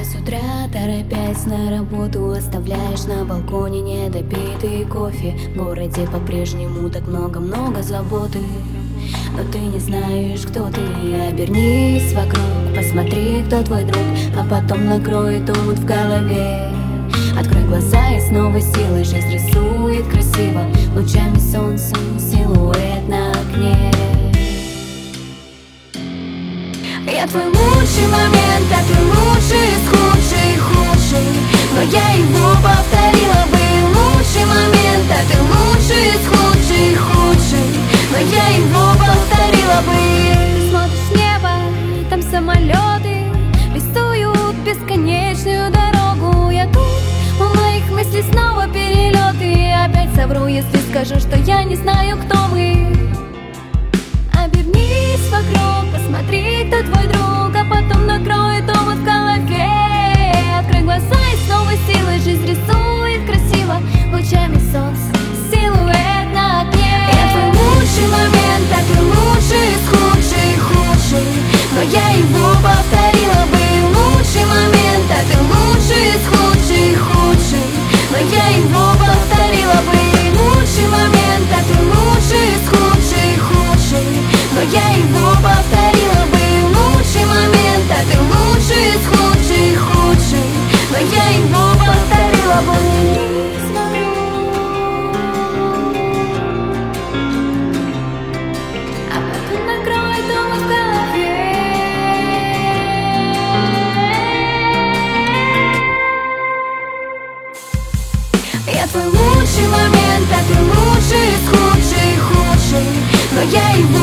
с утра, торопясь на работу, оставляешь на балконе недопитый кофе. В городе по-прежнему так много-много заботы, но ты не знаешь, кто ты. Обернись вокруг, посмотри, кто твой друг, а потом накрой тут в голове. Открой глаза и снова силой жизнь рисует красиво лучами солнца силуэт на окне. Я твой лучший момент, а ты лучший из худший. Но я его повторила бы. Лучший момент, а ты лучший из худший. Но я его повторила бы. Смотришь в небо, там самолеты рисуют бесконечную дорогу. Я тут, у моих мыслей снова перелеты. И опять совру, если скажу, что я не знаю, кто мы. Обернись вокруг, посмотри, кто твой друг, а потом накрой омут в голове. Открой глаза и снова силой жизнь рисует красиво лучами солнца силуэт на окне. Я твой лучший момент, а ты лучший из худший. Но я его повторила бы. Лучший момент, а ты лучший из худший. Но я его повторила бы. Лучший момент, а ты лучший из худший. Но я его повторила бы. Лучший момент, а ты лучший из худший. Но я его повторила бы. А потом накроет омут в голове. Я твой лучший момент, а ты лучший из худший. Но я его